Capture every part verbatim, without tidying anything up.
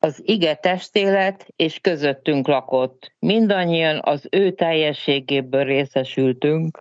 Az ige testélet és közöttünk lakott. Mindannyian az ő teljességéből részesültünk.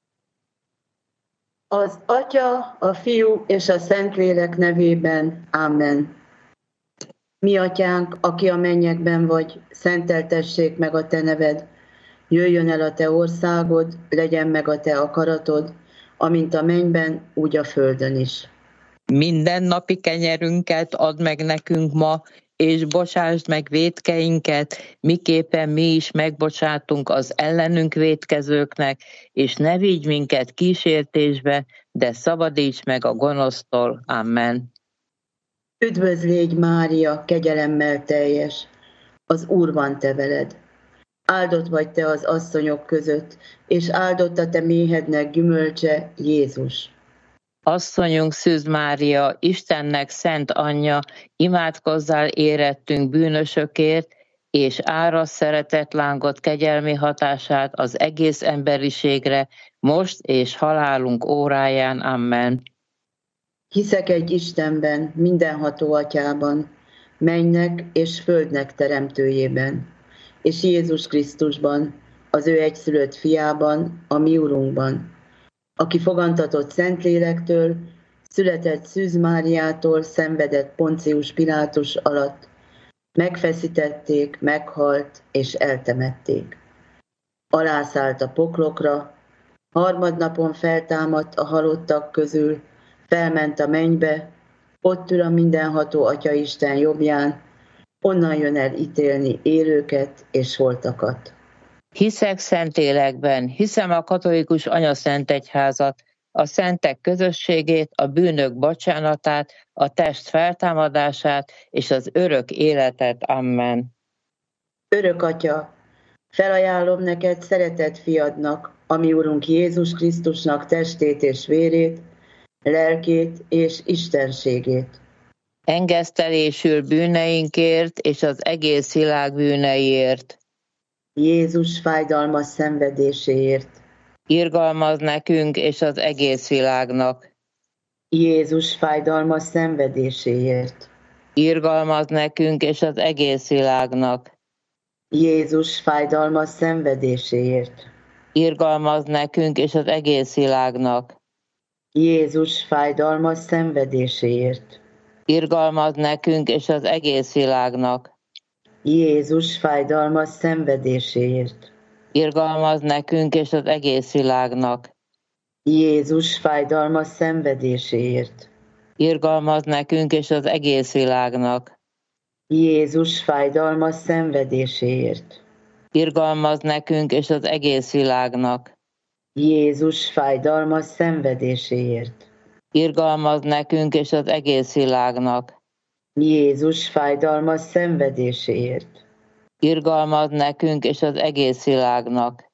Az Atya, a Fiú és a Szentlélek nevében. Amen. Mi atyánk, aki a mennyekben vagy, szenteltessék meg a te neved. Jöjjön el a te országod, legyen meg a te akaratod, amint a mennyben, úgy a földön is. Minden napi kenyerünket add meg nekünk ma, és bocsásd meg vétkeinket, miképpen mi is megbocsátunk az ellenünk vétkezőknek, és ne vigy minket kísértésbe, de szabadíts meg a gonosztól. Amen. Üdvözl légy, Mária, kegyelemmel teljes, az Úr van te veled. Áldott vagy te az asszonyok között, és áldott a te méhednek gyümölcse, Jézus. Asszonyunk Szűz Mária, Istennek szent anyja, imádkozzál érettünk bűnösökért, és árasz szeretetlángot kegyelmi hatását az egész emberiségre, most és halálunk óráján. Amen. Hiszek egy Istenben, mindenható atyában, mennynek és földnek teremtőjében, és Jézus Krisztusban, az ő egyszülött fiában, a mi Urunkban, aki fogantatott Szentlélektől, született Szűz Máriától, szenvedett Poncius Pilátus alatt, megfeszítették, meghalt és eltemették. Alászállt a poklokra, harmadnapon feltámadt a halottak közül, felment a mennybe, ott ül a mindenható Atyaisten jobbján, onnan jön el ítélni élőket és holtakat. Hiszek Szentlélekben, hiszem a katolikus anyaszentegyházat, a szentek közösségét, a bűnök bocsánatát, a test feltámadását és az örök életet. Amen. Örök Atya, felajánlom neked szeretett fiadnak, a mi Urunk Jézus Krisztusnak testét és vérét, lelkét és istenségét. Engesztelésül bűneinkért és az egész világ bűneiért. Jézus fájdalmas szenvedéséért. Irgalmaz nekünk és az egész világnak. Jézus fájdalmas szenvedéséért. Irgalmaz nekünk és az egész világnak. Jézus fájdalmas szenvedéséért. Irgalmaz nekünk és az egész világnak. Jézus fájdalmas szenvedéséért. Irgalmaz nekünk és az egész világnak. Jézus fájdalmas szenvedéséért. Irgalmaz nekünk és az egész világnak. Jézus fájdalmas szenvedéséért. Irgalmaz nekünk és az egész világnak. Jézus fájdalmas szenvedéséért. Irgalmaz nekünk és az egész világnak. Jézus fájdalmas szenvedéséért. Irgalmaz nekünk és az egész világnak. Jézus fájdalmas szenvedéséért. Irgalmaz nekünk és az egész világnak.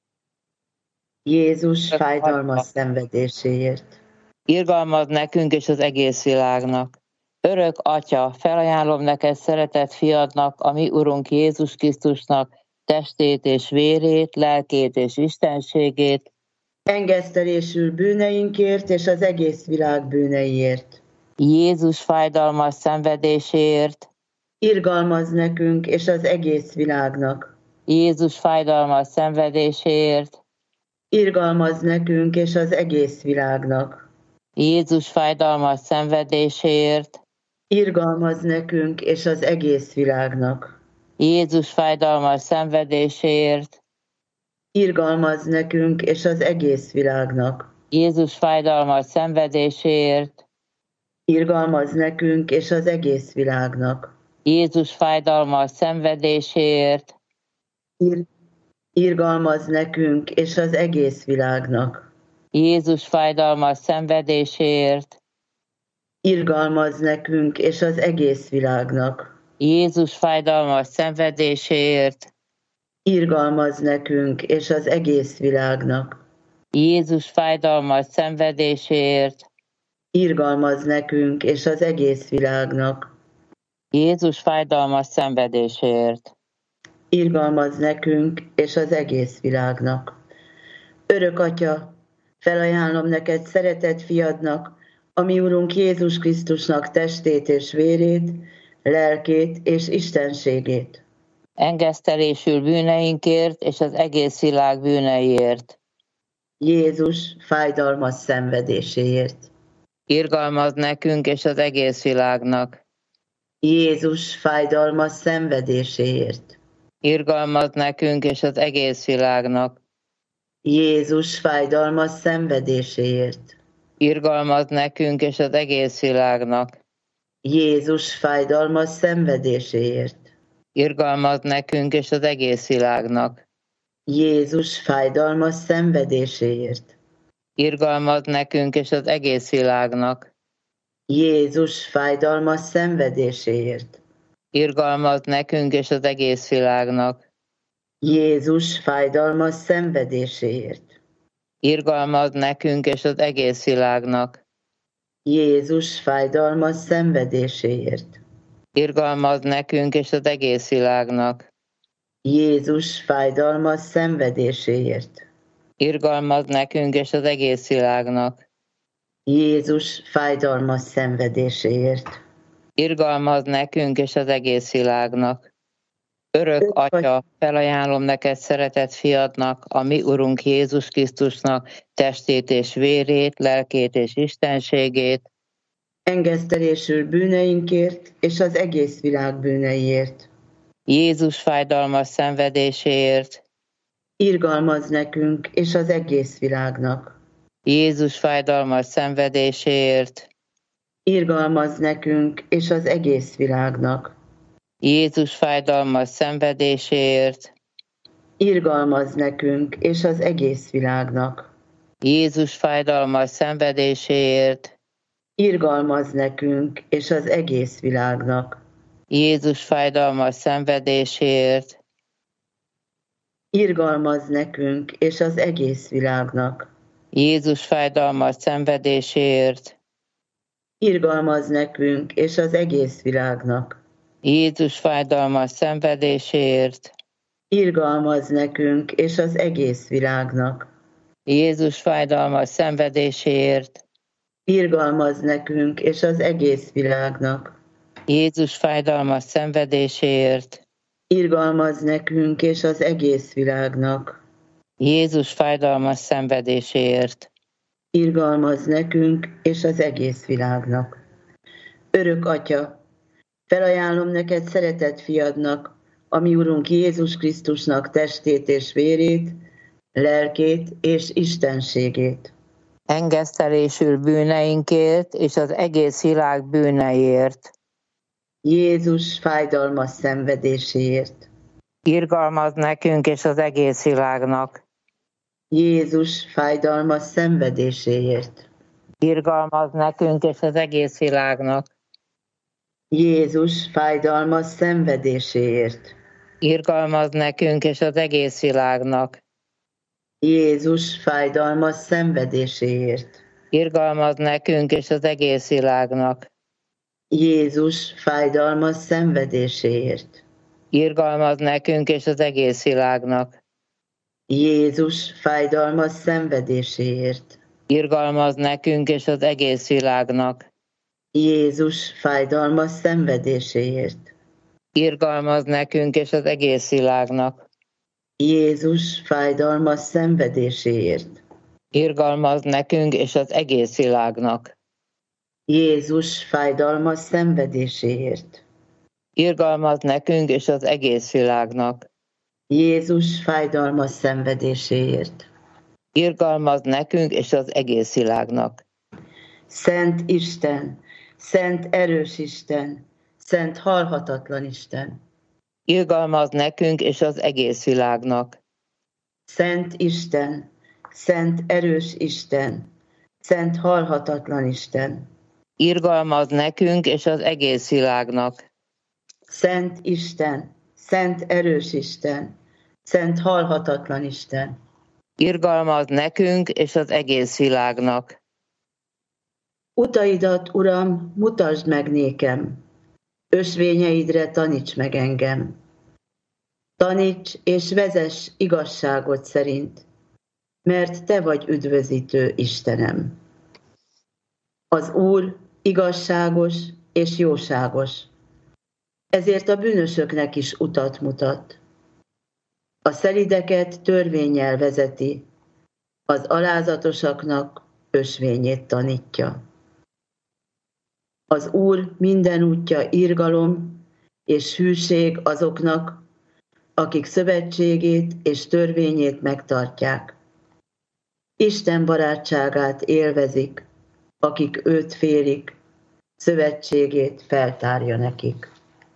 Jézus fájdalmas szenvedéséért. Irgalmaz nekünk és az egész világnak. Örök Atya, felajánlom neked szeretett fiadnak, a mi Urunk Jézus Krisztusnak testét és vérét, lelkét és istenségét, engesztelésül bűneinkért és az egész világ bűneiért. Jézus fájdalmas szenvedéséért, irgalmaz nekünk és az egész világnak. Jézus fájdalmas szenvedéséért, irgalmaz nekünk és az egész világnak. Jézus fájdalmas szenvedéséért, irgalmaz nekünk és az egész világnak. Jézus fájdalmas szenvedéséért, irgalmaz nekünk és az egész világnak. Jézus fájdalmas szenvedéséért, irgalmaz nekünk és az egész világnak. Jézus fájdalmas szenvedéséért, Ir- irgalmaz nekünk és az egész világnak. Jézus fájdalmas szenvedéséért, irgalmaz nekünk és az egész világnak. Jézus fájdalmas szenvedéséért, irgalmaz nekünk és az egész világnak. Jézus fájdalmas szenvedéséért, irgalmaz nekünk és az egész világnak. Jézus fájdalmas szenvedéséért, irgalmaz nekünk és az egész világnak. Örök Atya, felajánlom neked szeretett fiadnak, a mi Urunk Jézus Krisztusnak testét és vérét, lelkét és istenségét. Engesztelésül bűneinkért és az egész világ bűneiért. Jézus fájdalmas szenvedéséért. Irgalmaz nekünk és az egész világnak. Jézus fájdalmas szenvedéséért. Irgalmaz nekünk és az egész világnak. Jézus fájdalmas szenvedéséért. Irgalmaz nekünk és az egész világnak. Jézus fájdalmas szenvedéséért. Irgalmaz nekünk és az egész világnak. Jézus fájdalmas szenvedéséért. Irgalmaz nekünk és az egész világnak. Jézus fájdalmas szenvedéséért. Irgalmaz nekünk és az egész világnak. Jézus fájdalmas szenvedéséért. Irgalmaz nekünk és az egész világnak. Jézus fájdalmas szenvedéséért. Irgalmaz nekünk és az egész világnak. Jézus fájdalmas szenvedéséért. Irgalmaz nekünk és az egész világnak. Jézus fájdalmas szenvedéséért. Irgalmaz nekünk és az egész világnak. Örök Atya, felajánlom neked szeretett fiadnak, a mi Urunk Jézus Krisztusnak testét és vérét, lelkét és istenségét, engesztelésül bűneinkért és az egész világ bűneiért. Jézus fájdalmas szenvedéséért, irgalmaz nekünk és az egész világnak. Jézus fájdalmas szenvedéséért, irgalmaz nekünk és az egész világnak. Jézus fájdalmas szenvedéséért, irgalmaz nekünk és az egész világnak. Jézus fájdalmas szenvedéséért, irgalmaz nekünk és az egész világnak. Jézus fájdalmas szenvedéséért, irgalmaz nekünk és az egész világnak. Jézus fájdalmas szenvedéséért, irgalmaz nekünk és az egész világnak. Jézus fájdalmas szenvedéséért, irgalmaz nekünk és az egész világnak. Jézus fájdalmas szenvedéséért, irgalmaz nekünk és az egész világnak. Jézus fájdalmas szenvedéséért, irgalmaz nekünk és az egész világnak. Jézus fájdalmas szenvedéséért, irgalmaz nekünk és az egész világnak. Örök Atya, felajánlom neked szeretett fiadnak, a mi Urunk Jézus Krisztusnak testét és vérét, lelkét és istenségét. engesztelésül bűneinkért és az egész világ bűneiért, Jézus fájdalmas szenvedéséért. irgalmaz nekünk és az egész világnak, Jézus fájdalmas szenvedéséért. irgalmaz nekünk és az egész világnak, Jézus fájdalmas szenvedéséért. irgalmaz nekünk és az egész világnak, Jézus fájdalmas szenvedéséért. irgalmaz nekünk és az egész világnak, Jézus fájdalmas szenvedéséért. irgalmaz nekünk és az egész világnak, Jézus fájdalmas szenvedéséért. irgalmaz nekünk és az egész világnak, Jézus fájdalmas szenvedéséért. irgalmaz nekünk és az egész világnak, Jézus fájdalmas szenvedéséért. irgalmaz nekünk és az egész világnak, Jézus fájdalmas szenvedéséért. irgalmaz nekünk és az egész világnak, Jézus fájdalmas szenvedéséért. irgalmaz nekünk és az egész világnak. Szent Isten, szent erős Isten, szent halhatatlan Isten. Irgalmaz nekünk és az egész világnak. Szent Isten, szent erős Isten, szent halhatatlan Isten. Irgalmaz nekünk és az egész világnak. Szent Isten, szent erős Isten, szent halhatatlan Isten. Irgalmaz nekünk és az egész világnak. Utaidat, Uram, mutasd meg nékem, ösvényeidre taníts meg engem. Taníts és vezess igazságot szerint, mert Te vagy üdvözítő Istenem. Az Úr igazságos és jóságos, ezért a bűnösöknek is utat mutat. A szelideket törvénnyel vezeti, az alázatosaknak ösvényét tanítja. Az Úr minden útja irgalom és hűség azoknak, akik szövetségét és törvényét megtartják. Isten barátságát élvezik, akik őt félik, szövetségét feltárja nekik.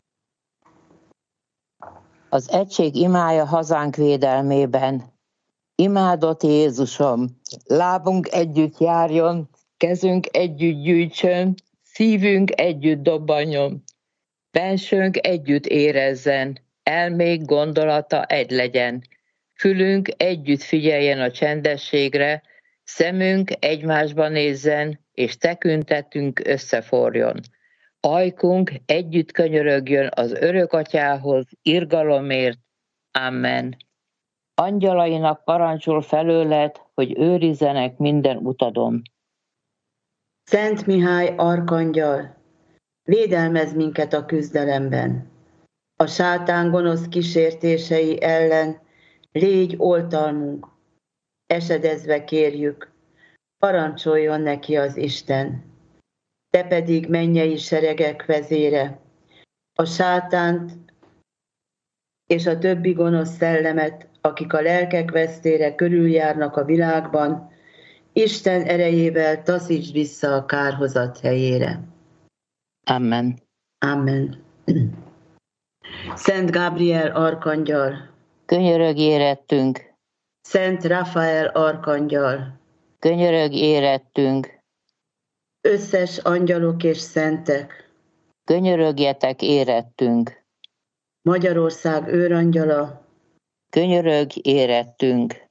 Az egység imája hazánk védelmében. Imádott Jézusom, lábunk együtt járjon, kezünk együtt gyűjtsön, szívünk együtt dobbanjon, bensőnk együtt érezzen, elménk gondolata egy legyen, fülünk együtt figyeljen a csendességre, szemünk egymásba nézzen, és tekintetünk összeforjon. Ajkunk együtt könyörögjön az örök atyához, irgalomért. Amen. Angyalainak parancsol felőled, hogy őrizzenek minden utadon. Szent Mihály arkangyal, védelmezz minket a küzdelemben. A sátán gonosz kísértései ellen légy oltalmunk, esedezve kérjük, parancsoljon neki az Isten. Te pedig mennyei seregek vezére, a sátánt és a többi gonosz szellemet, akik a lelkek vesztére körüljárnak a világban, Isten erejével taszítsd vissza a kárhozat helyére. Amen. Amen. Szent Gabriel arkangyal, Könyörögj érettünk, Szent Rafael arkangyal, könyörögj érettünk, összes angyalok és szentek, könyörögjetek érettünk, Magyarország őrangyala, könyörögj érettünk,